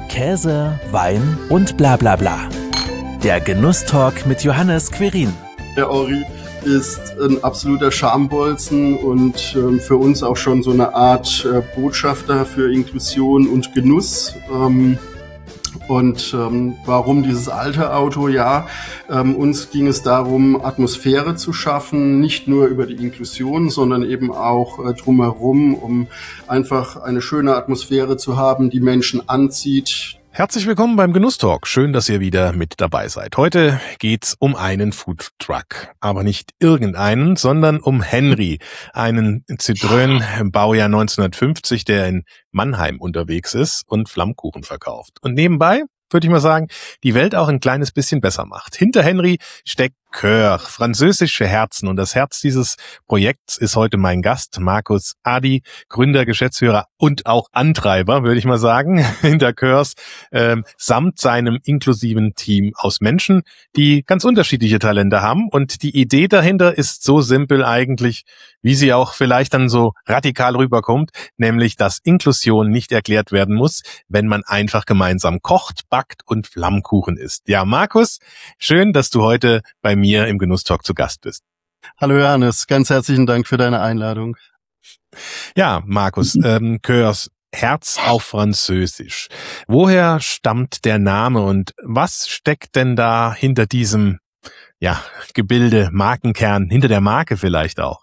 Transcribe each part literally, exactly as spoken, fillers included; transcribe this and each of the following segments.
Käse, Wein und bla bla bla. Der Genusstalk mit Johannes Querin. Der Ori ist ein absoluter Schambolzen und ähm, für uns auch schon so eine Art äh, Botschafter für Inklusion und Genuss. Ähm, und ähm, warum dieses alte Auto? Ja, ähm, uns ging es darum, Atmosphäre zu schaffen, nicht nur über die Inklusion, sondern eben auch äh, drumherum, um einfach eine schöne Atmosphäre zu haben, die Menschen anzieht. Herzlich willkommen beim Genusstalk. Schön, dass ihr wieder mit dabei seid. Heute geht's um einen Foodtruck. Aber nicht irgendeinen, sondern um Henry, einen Citroën Baujahr neunzehnhundertfünfzig, der in Mannheim unterwegs ist und Flammkuchen verkauft. Und nebenbei, würde ich mal sagen, die Welt auch ein kleines bisschen besser macht. Hinter Henry steckt Coeur, französisch für Herzen. Und das Herz dieses Projekts ist heute mein Gast, Markus Adi, Gründer, Geschäftsführer und auch Antreiber, würde ich mal sagen, hinter Coeurs, ähm, samt seinem inklusiven Team aus Menschen, die ganz unterschiedliche Talente haben. Und die Idee dahinter ist so simpel eigentlich, wie sie auch vielleicht dann so radikal rüberkommt, nämlich, dass Inklusion nicht erklärt werden muss, wenn man einfach gemeinsam kocht, backt und Flammkuchen isst. Ja, Markus, schön, dass du heute bei mir im Genusstalk zu Gast bist. Hallo Johannes, ganz herzlichen Dank für deine Einladung. Ja, Markus, ähm, Coeurs, Herz auf Französisch. Woher stammt der Name und was steckt denn da hinter diesem, ja, Gebilde, Markenkern, hinter der Marke vielleicht auch?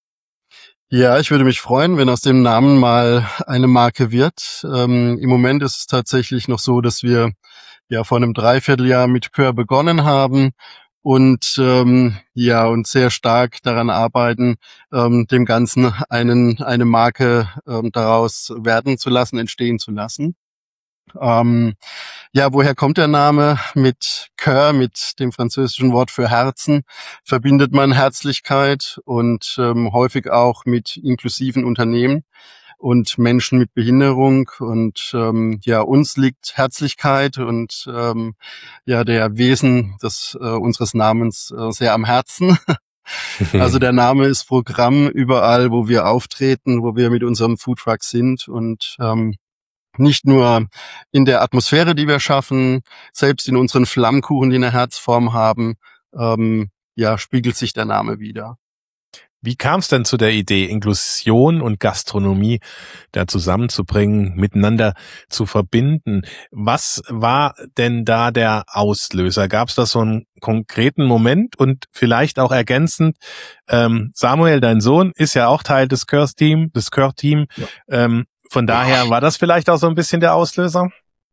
Ja, ich würde mich freuen, wenn aus dem Namen mal eine Marke wird. Ähm, im Moment ist es tatsächlich noch so, dass wir ja vor einem Dreivierteljahr mit Coeur begonnen haben und ähm, ja und sehr stark daran arbeiten, ähm, dem Ganzen einen eine Marke ähm, daraus werden zu lassen, entstehen zu lassen. Ähm, ja, woher kommt der Name? Mit Coeur, mit dem französischen Wort für Herzen, verbindet man Herzlichkeit und ähm, häufig auch mit inklusiven Unternehmen und Menschen mit Behinderung. Und ähm, ja, uns liegt Herzlichkeit und ähm, ja der Wesen des äh, unseres Namens äh, sehr am Herzen. Also der Name ist Programm überall, wo wir auftreten, wo wir mit unserem Foodtruck sind und ähm, nicht nur in der Atmosphäre, die wir schaffen, selbst in unseren Flammkuchen, die eine Herzform haben, ähm, ja, spiegelt sich der Name wider. Wie kam es denn zu der Idee, Inklusion und Gastronomie da zusammenzubringen, miteinander zu verbinden? Was war denn da der Auslöser? Gab es da so einen konkreten Moment? Und vielleicht auch ergänzend, ähm, Samuel, dein Sohn, ist ja auch Teil des Coeur-Team, des Coeur-Team. Ja. Ähm, von daher war das vielleicht auch so ein bisschen der Auslöser?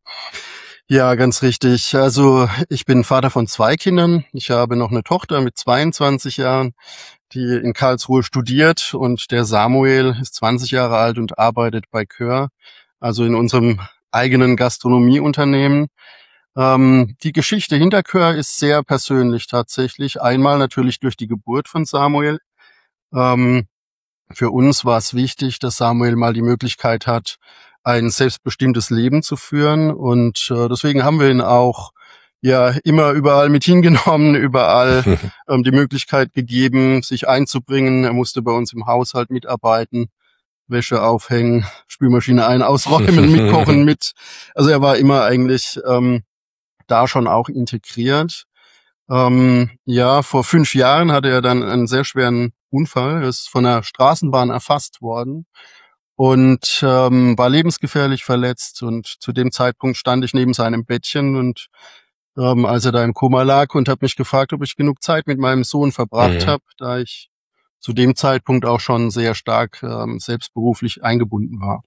Ja, ganz richtig. Also ich bin Vater von zwei Kindern. Ich habe noch eine Tochter mit zweiundzwanzig Jahren, die in Karlsruhe studiert, und der Samuel ist zwanzig Jahre alt und arbeitet bei Coeur, also in unserem eigenen Gastronomieunternehmen. Ähm, die Geschichte hinter Coeur ist sehr persönlich tatsächlich. Einmal natürlich durch die Geburt von Samuel. Ähm, für uns war es wichtig, dass Samuel mal die Möglichkeit hat, ein selbstbestimmtes Leben zu führen, und äh, deswegen haben wir ihn auch ja immer überall mit hingenommen, überall ähm, die Möglichkeit gegeben, sich einzubringen. Er musste bei uns im Haushalt mitarbeiten, Wäsche aufhängen, Spülmaschine ein-, ausräumen, mitkochen, mit. Also er war immer eigentlich ähm, da schon auch integriert. Ähm, ja, vor fünf Jahren hatte er dann einen sehr schweren Unfall, er ist von der Straßenbahn erfasst worden und ähm, war lebensgefährlich verletzt, und zu dem Zeitpunkt stand ich neben seinem Bettchen, und ähm, als er da im Koma lag, und habe mich gefragt, ob ich genug Zeit mit meinem Sohn verbracht Mhm. habe, da ich zu dem Zeitpunkt auch schon sehr stark ähm, selbstberuflich eingebunden war.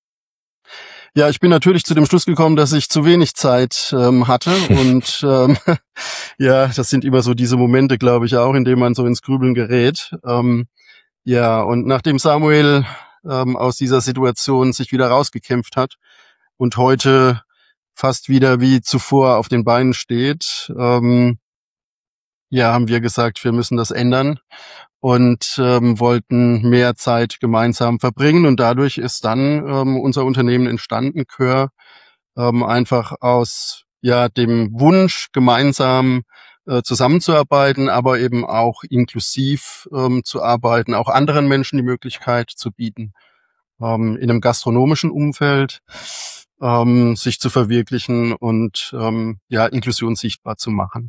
Ja, ich bin natürlich zu dem Schluss gekommen, dass ich zu wenig Zeit ähm, hatte und ähm, ja, das sind immer so diese Momente, glaube ich, auch, in denen man so ins Grübeln gerät. Ähm, ja, und nachdem Samuel ähm, aus dieser Situation sich wieder rausgekämpft hat und heute fast wieder wie zuvor auf den Beinen steht, ähm, ja, haben wir gesagt, wir müssen das ändern und ähm, wollten mehr Zeit gemeinsam verbringen. Und dadurch ist dann ähm, unser Unternehmen entstanden, Coeur, ähm, einfach aus ja dem Wunsch, gemeinsam äh, zusammenzuarbeiten, aber eben auch inklusiv ähm, zu arbeiten, auch anderen Menschen die Möglichkeit zu bieten, ähm, in einem gastronomischen Umfeld. ähm, sich zu verwirklichen und ähm, ja Inklusion sichtbar zu machen.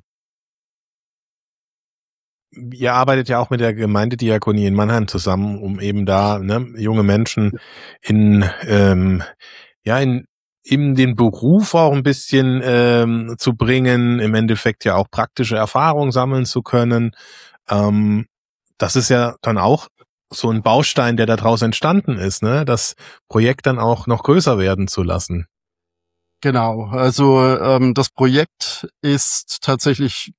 Ihr arbeitet ja auch mit der Gemeindediakonie in Mannheim zusammen, um eben da ne, junge Menschen in ähm, ja in in den Beruf auch ein bisschen ähm, zu bringen, im Endeffekt ja auch praktische Erfahrungen sammeln zu können. Ähm, das ist ja dann auch so ein Baustein, der daraus entstanden ist, ne, das Projekt dann auch noch größer werden zu lassen. Genau, also ähm, das Projekt ist tatsächlich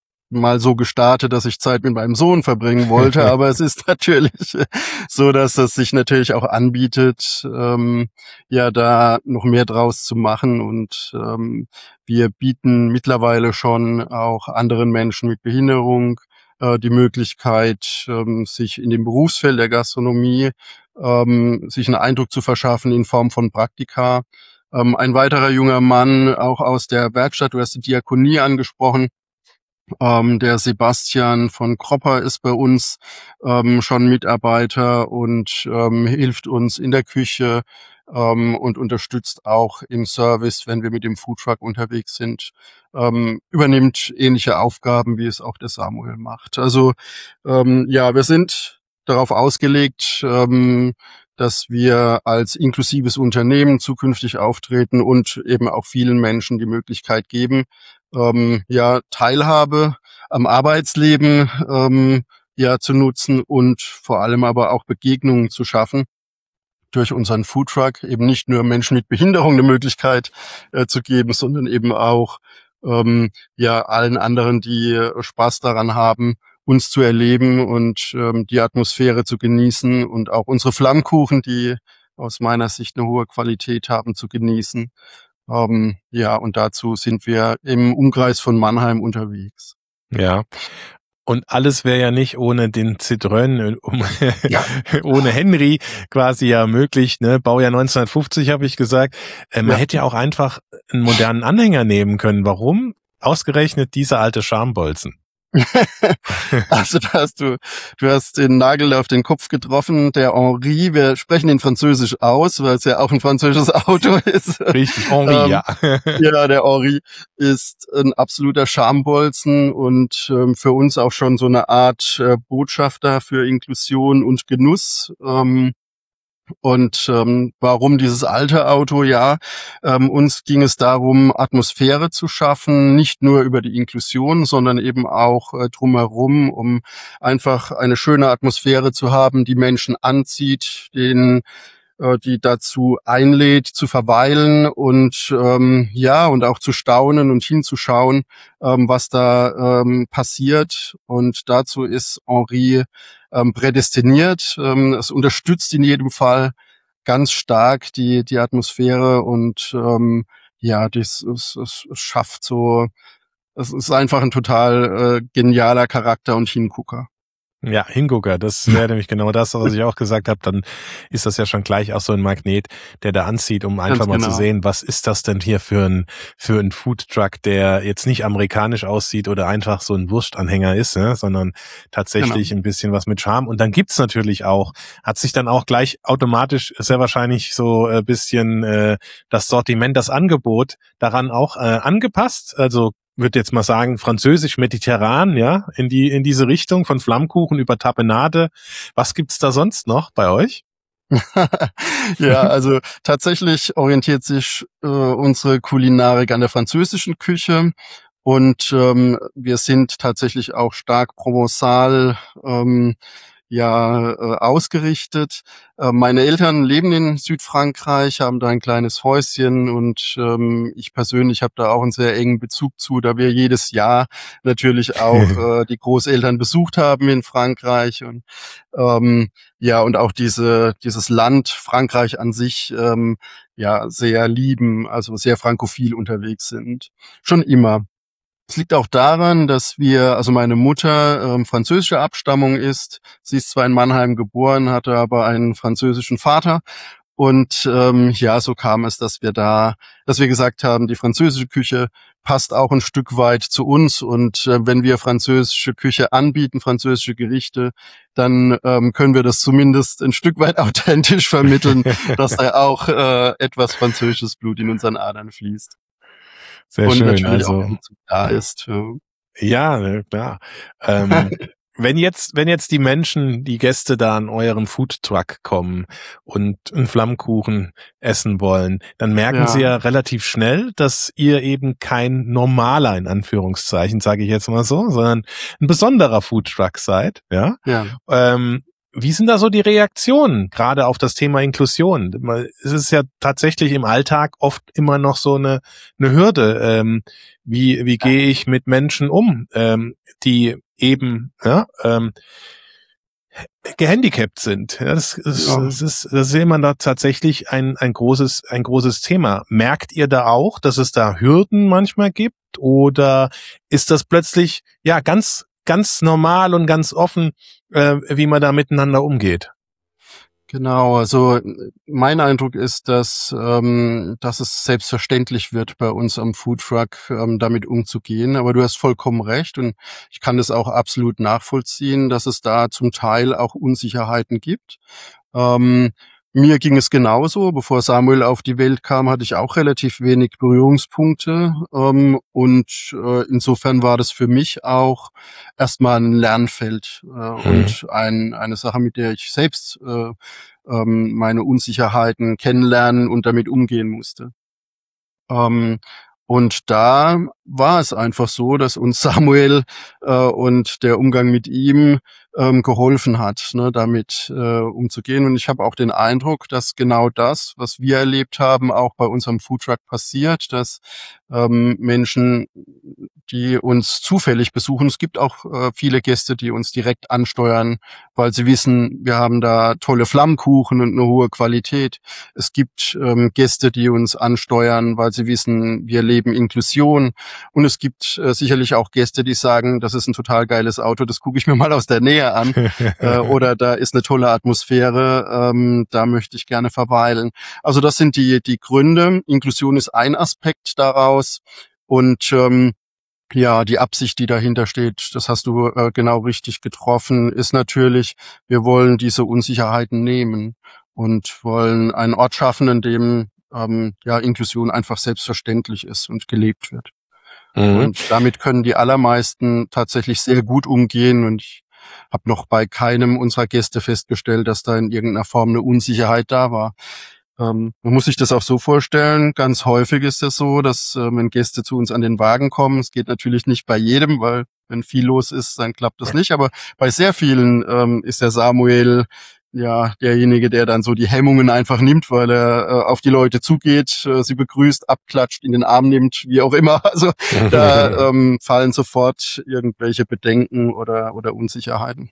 mal so gestartet, dass ich Zeit mit meinem Sohn verbringen wollte, aber es ist natürlich so, dass es sich natürlich auch anbietet, ähm, ja da noch mehr draus zu machen und ähm, wir bieten mittlerweile schon auch anderen Menschen mit Behinderung äh, die Möglichkeit, ähm, sich in dem Berufsfeld der Gastronomie ähm, sich einen Eindruck zu verschaffen in Form von Praktika. Ähm, ein weiterer junger Mann, auch aus der Werkstatt, du hast die Diakonie angesprochen, ähm, der Sebastian von Kropper ist bei uns ähm, schon Mitarbeiter und ähm, hilft uns in der Küche ähm, und unterstützt auch im Service, wenn wir mit dem Foodtruck unterwegs sind, ähm, übernimmt ähnliche Aufgaben, wie es auch der Samuel macht. Also ähm, ja, wir sind darauf ausgelegt, ähm, dass wir als inklusives Unternehmen zukünftig auftreten und eben auch vielen Menschen die Möglichkeit geben, ähm, ja, Teilhabe am Arbeitsleben ähm, ja zu nutzen und vor allem aber auch Begegnungen zu schaffen durch unseren Foodtruck, eben nicht nur Menschen mit Behinderung eine Möglichkeit äh, zu geben, sondern eben auch ähm, ja allen anderen, die äh, Spaß daran haben, uns zu erleben und ähm, die Atmosphäre zu genießen und auch unsere Flammkuchen, die aus meiner Sicht eine hohe Qualität haben, zu genießen. Ähm, ja, und dazu sind wir im Umkreis von Mannheim unterwegs. Ja. Und alles wäre ja nicht ohne den Citroën, um, Ja. ohne Henry quasi ja möglich, ne? Baujahr neunzehnhundertfünfzig habe ich gesagt. Äh, man Ja. hätte ja auch einfach einen modernen Anhänger nehmen können. Warum ausgerechnet dieser alte Schambolzen? Also da hast du, du hast den Nagel auf den Kopf getroffen. Der Henri, wir sprechen ihn französisch aus, weil es ja auch ein französisches Auto ist. Richtig, Henri, ähm, ja. Ja, der Henri ist ein absoluter Schambolzen und ähm, für uns auch schon so eine Art äh, Botschafter für Inklusion und Genuss. Ähm, Und ähm, warum dieses alte Auto? Ja, ähm, uns ging es darum, Atmosphäre zu schaffen, nicht nur über die Inklusion, sondern eben auch äh, drumherum, um einfach eine schöne Atmosphäre zu haben, die Menschen anzieht, den äh, die dazu einlädt, zu verweilen und ähm, ja und auch zu staunen und hinzuschauen, ähm, was da ähm, passiert. Und dazu ist Henri ähm, prädestiniert. Ähm, es unterstützt in jedem Fall ganz stark die die Atmosphäre und ähm, ja, das es, es schafft so. Es ist einfach ein total äh, genialer Charakter und Hingucker. Ja, Hingucker, das wäre nämlich genau das, was ich auch gesagt habe. Dann ist das ja schon gleich auch so ein Magnet, der da anzieht, um einfach Ganz mal genau. zu sehen, was ist das denn hier für ein für ein Foodtruck, der jetzt nicht amerikanisch aussieht oder einfach so ein Wurstanhänger ist, ne, sondern tatsächlich Genau. ein bisschen was mit Charme. Und dann gibt's natürlich auch, hat sich dann auch gleich automatisch sehr wahrscheinlich so ein bisschen äh, das Sortiment, das Angebot daran auch äh, angepasst. Also würde jetzt mal sagen, französisch-mediterran, ja, in die in diese Richtung, von Flammkuchen über Tapenade. Was gibt's da sonst noch bei euch? Ja, also tatsächlich orientiert sich äh, unsere Kulinarik an der französischen Küche und ähm, wir sind tatsächlich auch stark provençal ähm, ja äh, ausgerichtet. Äh, meine Eltern leben in Südfrankreich, haben da ein kleines Häuschen und ähm, ich persönlich habe da auch einen sehr engen Bezug zu, da wir jedes Jahr natürlich auch äh, die Großeltern besucht haben in Frankreich und ähm, ja und auch diese dieses Land Frankreich an sich ähm, ja sehr lieben, also sehr frankophil unterwegs sind. Schon immer. Es liegt auch daran, dass wir, also meine Mutter ähm, französischer Abstammung ist. Sie ist zwar in Mannheim geboren, hatte aber einen französischen Vater Und ähm, ja, so kam es, dass wir da, dass wir gesagt haben, die französische Küche passt auch ein Stück weit zu uns. Und äh, wenn wir französische Küche anbieten, französische Gerichte, dann ähm, können wir das zumindest ein Stück weit authentisch vermitteln, dass da auch äh, etwas französisches Blut in unseren Adern fließt. Sehr und schön. natürlich Also auch da ist. ja, Ja. ne, klar. Ähm, wenn jetzt, wenn jetzt die Menschen, die Gäste da an euren Foodtruck kommen und einen Flammkuchen essen wollen, dann merken sie ja Ja. relativ schnell, dass ihr eben kein normaler, in Anführungszeichen, sage ich jetzt mal so, sondern ein besonderer Foodtruck seid, ja. Ja. Ähm, wie sind da so die Reaktionen, gerade auf das Thema Inklusion? Weil Es ist ja tatsächlich im Alltag oft immer noch so eine, eine Hürde. Ähm, wie, wie gehe ich mit Menschen um, ähm, die eben, ja, ähm, gehandicapt sind? Ja, das ist, Ja. das ist, das ist immer da tatsächlich ein, ein großes, ein großes Thema. Merkt ihr da auch, dass es da Hürden manchmal gibt? Oder ist das plötzlich, ja, ganz, ganz normal und ganz offen, äh, wie man da miteinander umgeht? Genau, also mein Eindruck ist, dass ähm, dass es selbstverständlich wird, bei uns am Foodtruck ähm, damit umzugehen. Aber du hast vollkommen recht und ich kann das auch absolut nachvollziehen, dass es da zum Teil auch Unsicherheiten gibt. Ähm, mir ging es genauso. Bevor Samuel auf die Welt kam, hatte ich auch relativ wenig Berührungspunkte. Ähm, und äh, insofern war das für mich auch erstmal ein Lernfeld äh, Mhm. und ein, eine Sache, mit der ich selbst äh, ähm, meine Unsicherheiten kennenlernen und damit umgehen musste. Ähm, und da war es einfach so, dass uns Samuel äh, und der Umgang mit ihm ähm, geholfen hat, ne, damit äh, umzugehen. Und ich habe auch den Eindruck, dass genau das, was wir erlebt haben, auch bei unserem Foodtruck passiert, dass ähm, Menschen, die uns zufällig besuchen, es gibt auch äh, viele Gäste, die uns direkt ansteuern, weil sie wissen, wir haben da tolle Flammkuchen und eine hohe Qualität. Es gibt ähm, Gäste, die uns ansteuern, weil sie wissen, wir leben Inklusion. Und es gibt äh, sicherlich auch Gäste, die sagen, das ist ein total geiles Auto, das gucke ich mir mal aus der Nähe an. äh, oder da ist eine tolle Atmosphäre, ähm, da möchte ich gerne verweilen. Also das sind die die Gründe. Inklusion ist ein Aspekt daraus. Und ähm, ja, die Absicht, die dahinter steht, das hast du äh, genau richtig getroffen, ist natürlich, wir wollen diese Unsicherheiten nehmen und wollen einen Ort schaffen, in dem ähm, ja Inklusion einfach selbstverständlich ist und gelebt wird. Mhm. Und damit können die allermeisten tatsächlich sehr gut umgehen. Und ich habe noch bei keinem unserer Gäste festgestellt, dass da in irgendeiner Form eine Unsicherheit da war. Ähm, man muss sich das auch so vorstellen, ganz häufig ist es so, dass äh, wenn Gäste zu uns an den Wagen kommen, es geht natürlich nicht bei jedem, weil wenn viel los ist, dann klappt das nicht, aber bei sehr vielen ähm, ist der Samuel ja derjenige, der dann so die Hemmungen einfach nimmt, weil er äh, auf die Leute zugeht, äh, sie begrüßt, abklatscht, in den Arm nimmt, wie auch immer. Also da ähm, fallen sofort irgendwelche Bedenken oder oder Unsicherheiten.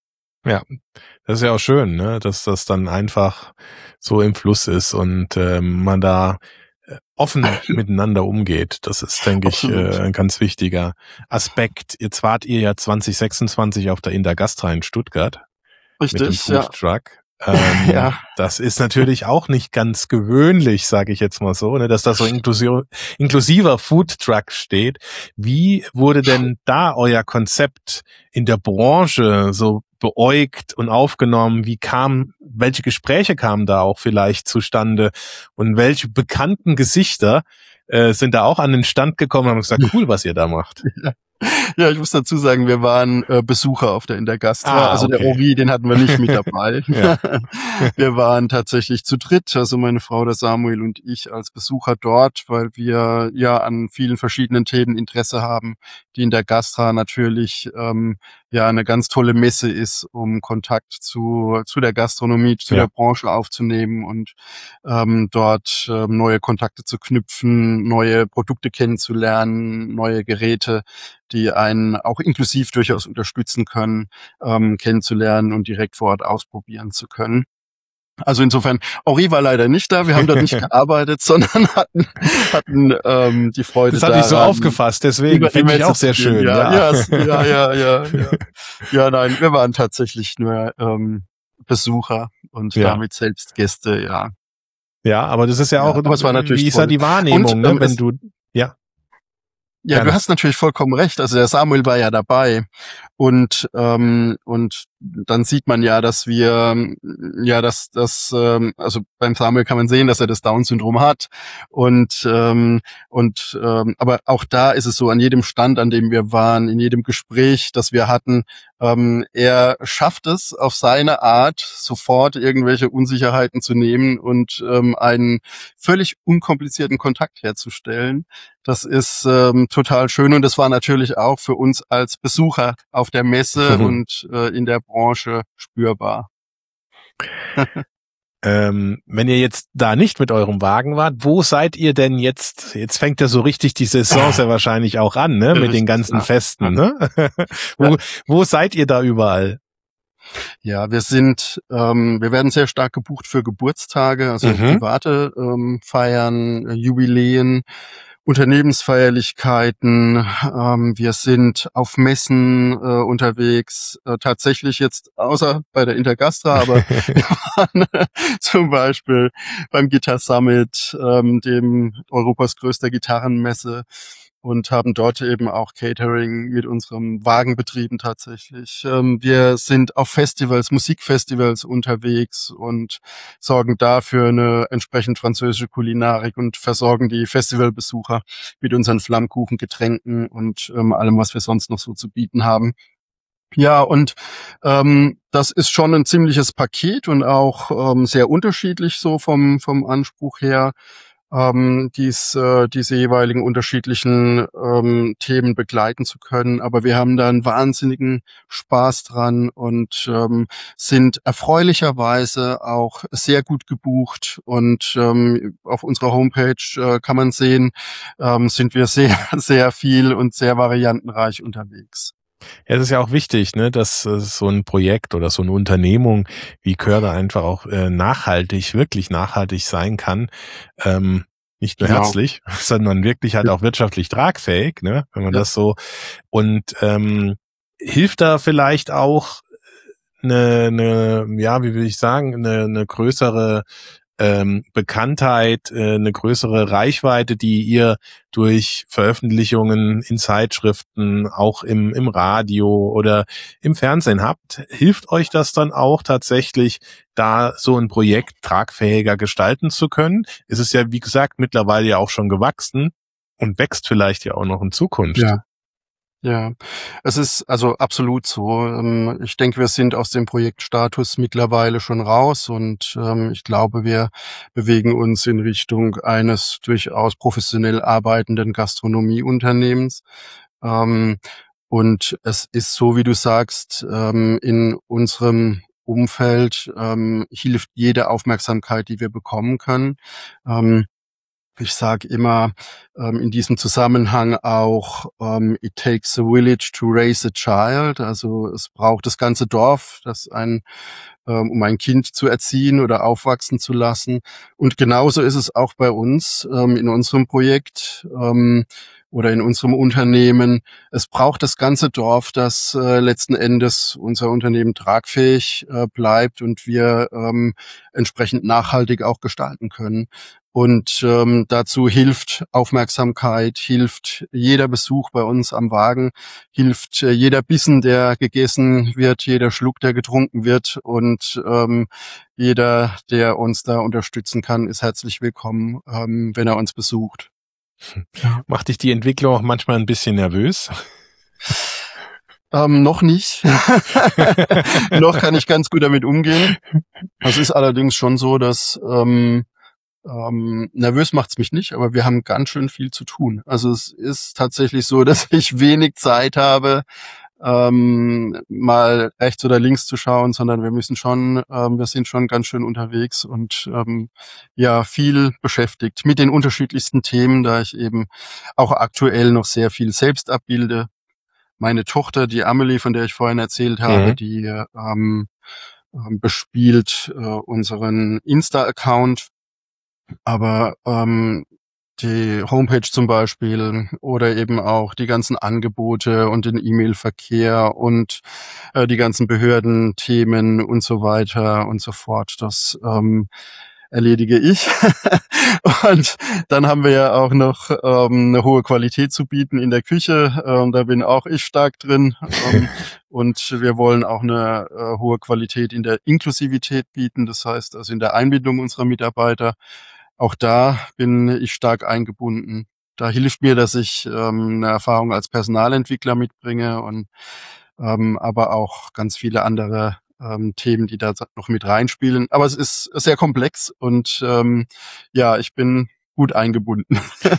Ja, das ist ja auch schön, ne, dass das dann einfach so im Fluss ist und ähm, man da äh, offen miteinander umgeht. Das ist, denke ich, Absolut. äh, ein ganz wichtiger Aspekt. Jetzt wart ihr ja zwanzig sechsundzwanzig auf der Intergastra in Stuttgart mit dem Richtig, ja. Foodtruck. Ähm, Ja. Das ist natürlich auch nicht ganz gewöhnlich, sage ich jetzt mal so, ne, dass da so inklusio- inklusiver Foodtruck steht. Wie wurde denn da euer Konzept in der Branche so beäugt und aufgenommen? Wie kam, welche Gespräche kamen da auch vielleicht zustande und welche bekannten Gesichter äh, sind da auch an den Stand gekommen und haben gesagt, cool, was ihr da macht? Ja, ich muss dazu sagen, wir waren äh, Besucher auf der Intergastra. Ah, also okay. der Ori, den hatten wir nicht mit dabei. Ja. Wir waren tatsächlich zu dritt, also meine Frau, der Samuel und ich als Besucher dort, weil wir ja an vielen verschiedenen Themen Interesse haben. Die Intergastra natürlich ähm, ja eine ganz tolle Messe ist, um Kontakt zu zu der Gastronomie, zu Ja. der Branche aufzunehmen und ähm, dort ähm, neue Kontakte zu knüpfen, neue Produkte kennenzulernen, neue Geräte, die einen auch inklusiv durchaus unterstützen können, ähm, kennenzulernen und direkt vor Ort ausprobieren zu können. Also insofern, Ori war leider nicht da, wir haben dort nicht gearbeitet, sondern hatten, hatten ähm, die Freude Das hatte ich so daran, aufgefasst, deswegen über die finde ich Messe auch sehr zu gehen. schön. Ja, Ja. ja, es- ja, ja, ja, ja. Ja, nein, wir waren tatsächlich nur ähm, Besucher und Ja. damit selbst Gäste, ja. Ja, aber das ist ja, ja auch, aber es war natürlich wie ist toll. ja die Wahrnehmung, und, ne, ähm, wenn es, du, ja. Ja, Gerne. du hast natürlich vollkommen recht. Also der Samuel war ja dabei und ähm, und dann sieht man ja, dass wir ja, dass das ähm, also beim Samuel kann man sehen, dass er das Down-Syndrom hat und ähm, und ähm, aber auch da ist es so, an jedem Stand, an dem wir waren, in jedem Gespräch, das wir hatten, ähm, er schafft es auf seine Art sofort irgendwelche Unsicherheiten zu nehmen und ähm, einen völlig unkomplizierten Kontakt herzustellen. Das ist ähm, total schön und das war natürlich auch für uns als Besucher auf der Messe und äh, in der Branche spürbar. ähm, wenn ihr jetzt da nicht mit eurem Wagen wart, wo seid ihr denn jetzt? Jetzt fängt ja so richtig die Saison ja wahrscheinlich auch an, ne, mit den ganzen ja. Festen, ne? wo, ja. wo seid ihr da überall? Ja, wir sind, ähm, wir werden sehr stark gebucht für Geburtstage, also mhm. private ähm, Feiern, äh, Jubiläen, Unternehmensfeierlichkeiten. Ähm, wir sind auf Messen äh, unterwegs, äh, tatsächlich jetzt außer bei der Intergastra, aber wir waren äh, zum Beispiel beim Guitar Summit, ähm, dem Europas größter Gitarrenmesse, und haben dort eben auch Catering mit unserem Wagen betrieben tatsächlich. Ähm, wir sind auf Festivals, Musikfestivals unterwegs und sorgen dafür eine entsprechend französische Kulinarik und versorgen die Festivalbesucher mit unseren Flammkuchen, Getränken und ähm, allem, was wir sonst noch so zu bieten haben. Ja, und ähm, das ist schon ein ziemliches Paket und auch ähm, sehr unterschiedlich so vom vom Anspruch her, ähm, dies, äh, diese jeweiligen unterschiedlichen ähm, Themen begleiten zu können. Aber wir haben da einen wahnsinnigen Spaß dran und ähm, sind erfreulicherweise auch sehr gut gebucht. Und ähm, auf unserer Homepage äh, kann man sehen, ähm, sind wir sehr, sehr viel und sehr variantenreich unterwegs. Ja, es ist ja auch wichtig, ne, dass äh, so ein Projekt oder so eine Unternehmung wie Körder einfach auch äh, nachhaltig, wirklich nachhaltig sein kann. Ähm, nicht nur genau. herzlich, sondern wirklich halt auch wirtschaftlich tragfähig, ne, wenn man ja. das so. Und ähm, hilft da vielleicht auch eine, eine, ja, wie will ich sagen, eine, eine größere ähm, Bekanntheit, äh, eine größere Reichweite, die ihr durch Veröffentlichungen in Zeitschriften, auch im, im Radio oder im Fernsehen habt. Hilft euch das dann auch tatsächlich, da so ein Projekt tragfähiger gestalten zu können? Es ist ja, wie gesagt, mittlerweile ja auch schon gewachsen und wächst vielleicht ja auch noch in Zukunft. Ja. Ja, es ist also absolut so. Ich denke, wir sind aus dem Projektstatus mittlerweile schon raus und ich glaube, wir bewegen uns in Richtung eines durchaus professionell arbeitenden Gastronomieunternehmens. Und es ist so, wie du sagst, in unserem Umfeld hilft jede Aufmerksamkeit, die wir bekommen können. Ich sage immer ähm, in diesem Zusammenhang auch, ähm, it takes a village to raise a child. Also es braucht das ganze Dorf, das ein, ähm, um ein Kind zu erziehen oder aufwachsen zu lassen. Und genauso ist es auch bei uns ähm, in unserem Projekt ähm, oder in unserem Unternehmen. Es braucht das ganze Dorf, dass äh, letzten Endes unser Unternehmen tragfähig äh, bleibt und wir ähm, entsprechend nachhaltig auch gestalten können. Und ähm, dazu hilft Aufmerksamkeit, hilft jeder Besuch bei uns am Wagen, hilft äh, jeder Bissen, der gegessen wird, jeder Schluck, der getrunken wird und ähm, jeder, der uns da unterstützen kann, ist herzlich willkommen, ähm, wenn er uns besucht. Ja. Macht dich die Entwicklung auch manchmal ein bisschen nervös? Ähm, noch nicht. Noch kann ich ganz gut damit umgehen. Es ist allerdings schon so, dass ähm, Ähm, nervös macht's mich nicht, aber wir haben ganz schön viel zu tun. Also es ist tatsächlich so, dass ich wenig Zeit habe, ähm, mal rechts oder links zu schauen, sondern wir müssen schon, ähm, wir sind schon ganz schön unterwegs und ähm, ja, viel beschäftigt mit den unterschiedlichsten Themen, da ich eben auch aktuell noch sehr viel selbst abbilde. Meine Tochter, die Amelie, von der ich vorhin erzählt habe, mhm. die ähm, bespielt äh, unseren Insta-Account. Aber ähm, die Homepage zum Beispiel oder eben auch die ganzen Angebote und den E-Mail-Verkehr und äh, die ganzen Behördenthemen und so weiter und so fort, das ähm, erledige ich. Und dann haben wir ja auch noch ähm, eine hohe Qualität zu bieten in der Küche. Ähm, da bin auch ich stark drin. Ähm, und wir wollen auch eine äh, hohe Qualität in der Inklusivität bieten. Das heißt also in der Einbindung unserer Mitarbeiter. Auch da bin ich stark eingebunden. Da hilft mir, dass ich ähm, eine Erfahrung als Personalentwickler mitbringe und ähm, aber auch ganz viele andere ähm, Themen, die da noch mit reinspielen. Aber es ist sehr komplex und ähm, ja, ich bin gut eingebunden.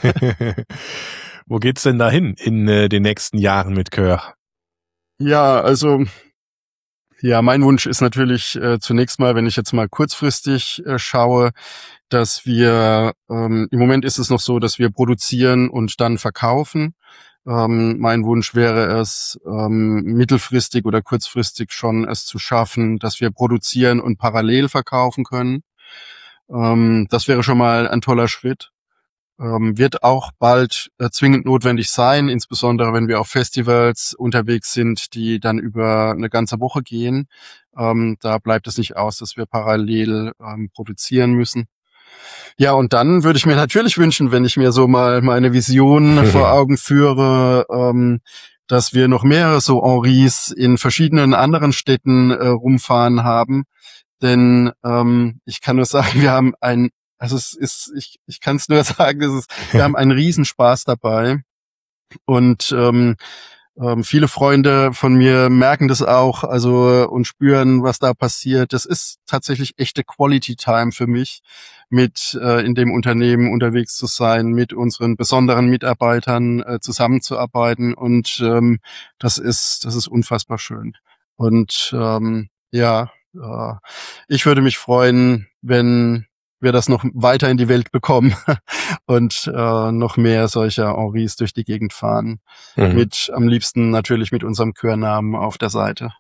Wo geht's denn dahin in äh, den nächsten Jahren mit Coeur? Ja, also ja, mein Wunsch ist natürlich äh, zunächst mal, wenn ich jetzt mal kurzfristig äh, schaue, dass wir, ähm, im Moment ist es noch so, dass wir produzieren und dann verkaufen. Ähm, mein Wunsch wäre es, ähm, mittelfristig oder kurzfristig schon es zu schaffen, dass wir produzieren und parallel verkaufen können. Ähm, das wäre schon mal ein toller Schritt. Ähm, wird auch bald äh, zwingend notwendig sein, insbesondere wenn wir auf Festivals unterwegs sind, die dann über eine ganze Woche gehen. Ähm, da bleibt es nicht aus, dass wir parallel ähm, produzieren müssen. Ja, und dann würde ich mir natürlich wünschen, wenn ich mir so mal meine Vision vor Augen führe, ähm, dass wir noch mehrere so Henris in verschiedenen anderen Städten äh, rumfahren haben. Denn ähm, ich kann nur sagen, wir haben ein, also es ist, ich, ich kann es nur sagen, es ist, wir haben einen Riesenspaß dabei. Und ähm, ähm, viele Freunde von mir merken das auch, also und spüren, was da passiert. Das ist tatsächlich echte Quality Time für mich, mit äh, in dem Unternehmen unterwegs zu sein, mit unseren besonderen Mitarbeitern äh, zusammenzuarbeiten. Und ähm, das ist, das ist unfassbar schön. Und ähm, ja, äh, ich würde mich freuen, wenn wir das noch weiter in die Welt bekommen und äh, noch mehr solcher Henris durch die Gegend fahren. Mhm. Mit am liebsten natürlich mit unserem Chörnamen auf der Seite.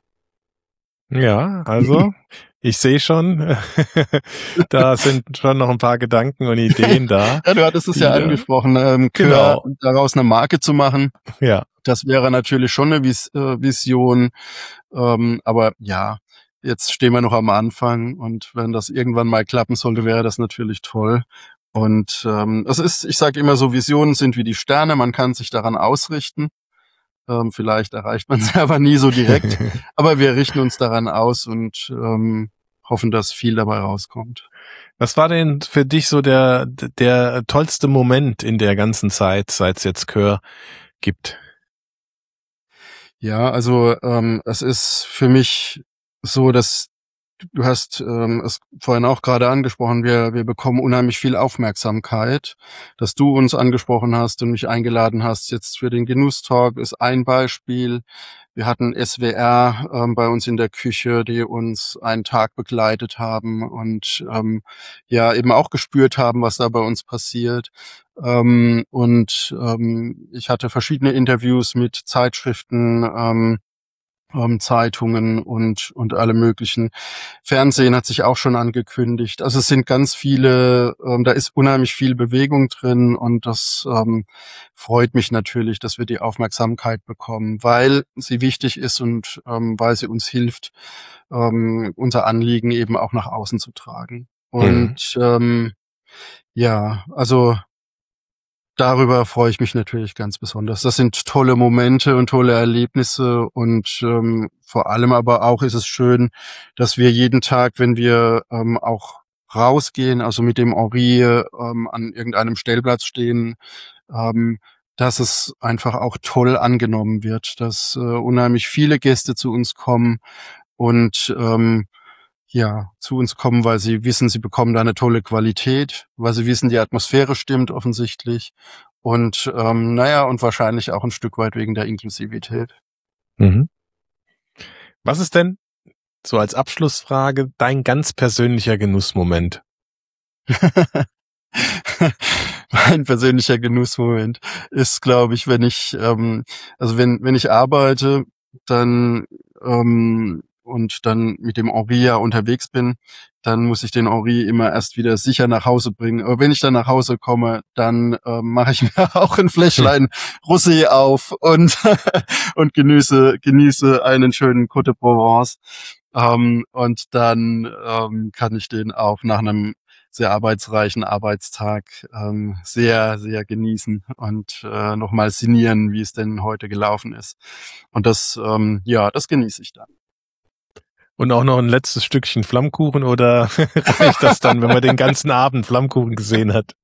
Ja, also ich sehe schon, da sind schon noch ein paar Gedanken und Ideen da. Ja, du hattest es ja angesprochen, ähm, Chör, genau, daraus eine Marke zu machen. Ja. Das wäre natürlich schon eine Vis- äh, Vision, ähm, aber ja, jetzt stehen wir noch am Anfang und wenn das irgendwann mal klappen sollte, wäre das natürlich toll. Und ähm, es ist, ich sage immer so, Visionen sind wie die Sterne, man kann sich daran ausrichten. Ähm, vielleicht erreicht man sie aber nie so direkt, aber wir richten uns daran aus und ähm, hoffen, dass viel dabei rauskommt. Was war denn für dich so der der tollste Moment in der ganzen Zeit, seit es jetzt Coeur gibt? Ja, also ähm, es ist für mich so, dass du hast ähm, es vorhin auch gerade angesprochen, wir wir bekommen unheimlich viel Aufmerksamkeit. Dass du uns angesprochen hast und mich eingeladen hast jetzt für den Genusstalk ist ein Beispiel. Wir hatten S W R ähm, bei uns in der Küche, die uns einen Tag begleitet haben und ähm, ja eben auch gespürt haben, was da bei uns passiert. Ähm, und ähm, ich hatte verschiedene Interviews mit Zeitschriften, ähm, ähm, Zeitungen und und alle möglichen. Fernsehen hat sich auch schon angekündigt. Also es sind ganz viele, ähm, da ist unheimlich viel Bewegung drin und das ähm, freut mich natürlich, dass wir die Aufmerksamkeit bekommen, weil sie wichtig ist und ähm, weil sie uns hilft, ähm, unser Anliegen eben auch nach außen zu tragen. Und mhm. ähm, ja, also darüber freue ich mich natürlich ganz besonders. Das sind tolle Momente und tolle Erlebnisse und ähm, vor allem aber auch ist es schön, dass wir jeden Tag, wenn wir ähm, auch rausgehen, also mit dem Henri ähm, an irgendeinem Stellplatz stehen, ähm, dass es einfach auch toll angenommen wird, dass äh, unheimlich viele Gäste zu uns kommen und ähm, ja, zu uns kommen, weil sie wissen, sie bekommen da eine tolle Qualität, weil sie wissen, die Atmosphäre stimmt offensichtlich und ähm, naja, und wahrscheinlich auch ein Stück weit wegen der Inklusivität. Mhm. Was ist denn, so als Abschlussfrage, dein ganz persönlicher Genussmoment? Mein persönlicher Genussmoment ist, glaube ich, wenn ich, ähm, also wenn wenn ich arbeite, dann ähm, und dann mit dem Henri ja unterwegs bin, dann muss ich den Henri immer erst wieder sicher nach Hause bringen. Aber wenn ich dann nach Hause komme, dann äh, mache ich mir auch ein Fläschlein Rosé auf und und genieße genieße einen schönen Côte de Provence. Ähm, und dann ähm, kann ich den auch nach einem sehr arbeitsreichen Arbeitstag ähm, sehr, sehr genießen und äh, nochmal sinnieren, wie es denn heute gelaufen ist. Und das, ähm, ja, das genieße ich dann. Und auch noch ein letztes Stückchen Flammkuchen oder reicht das dann, wenn man den ganzen Abend Flammkuchen gesehen hat?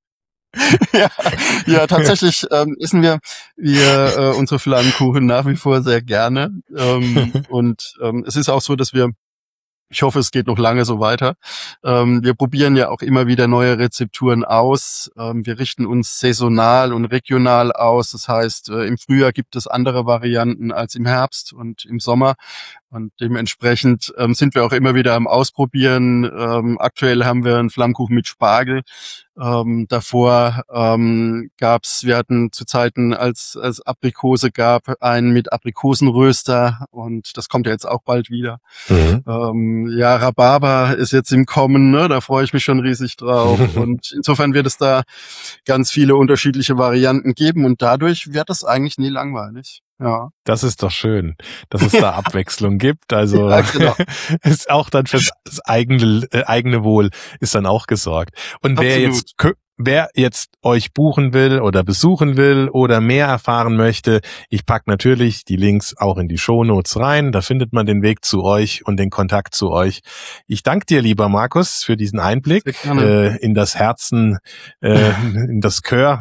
ja, ja, tatsächlich ähm, essen wir wir äh, unsere Flammkuchen nach wie vor sehr gerne. Ähm, und ähm, es ist auch so, dass wir, ich hoffe, es geht noch lange so weiter. Ähm, wir probieren ja auch immer wieder neue Rezepturen aus. Ähm, wir richten uns saisonal und regional aus. Das heißt, äh, im Frühjahr gibt es andere Varianten als im Herbst und im Sommer. Und dementsprechend ähm, sind wir auch immer wieder am Ausprobieren. Ähm, aktuell haben wir einen Flammkuchen mit Spargel. Ähm, davor ähm, gab's, wir hatten zu Zeiten, als als Aprikose gab, einen mit Aprikosenröster und das kommt ja jetzt auch bald wieder. Mhm. Ähm, ja, Rhabarber ist jetzt im Kommen, ne? Da freue ich mich schon riesig drauf. Und insofern wird es da ganz viele unterschiedliche Varianten geben und dadurch wird es eigentlich nie langweilig. Ja. Das ist doch schön, dass es da Abwechslung gibt. Also ja, genau. Ist auch dann fürs eigene äh, eigene Wohl ist dann auch gesorgt. Und wer Absolut. jetzt wer jetzt euch buchen will oder besuchen will oder mehr erfahren möchte, ich pack natürlich die Links auch in die Shownotes rein. Da findet man den Weg zu euch und den Kontakt zu euch. Ich danke dir, lieber Markus, für diesen Einblick äh, in das Herzen, äh, in das Cœur.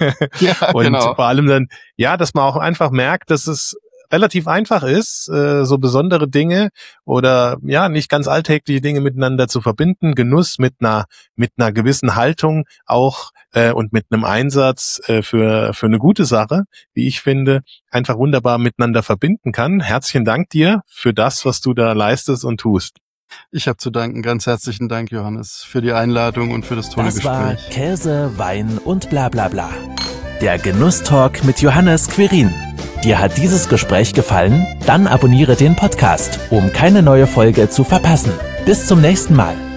Ja, und genau. Vor allem dann, ja, dass man auch einfach merkt, dass es relativ einfach ist, äh, so besondere Dinge oder ja nicht ganz alltägliche Dinge miteinander zu verbinden. Genuss mit einer mit einer gewissen Haltung auch äh, und mit einem Einsatz äh, für für eine gute Sache, wie ich finde, einfach wunderbar miteinander verbinden kann. Herzlichen Dank dir für das, was du da leistest und tust. Ich habe zu danken. Ganz herzlichen Dank, Johannes, für die Einladung und für das tolle das Gespräch. Das war Käse, Wein und bla bla bla. Der Genusstalk mit Johannes Quirin. Dir hat dieses Gespräch gefallen? Dann abonniere den Podcast, um keine neue Folge zu verpassen. Bis zum nächsten Mal.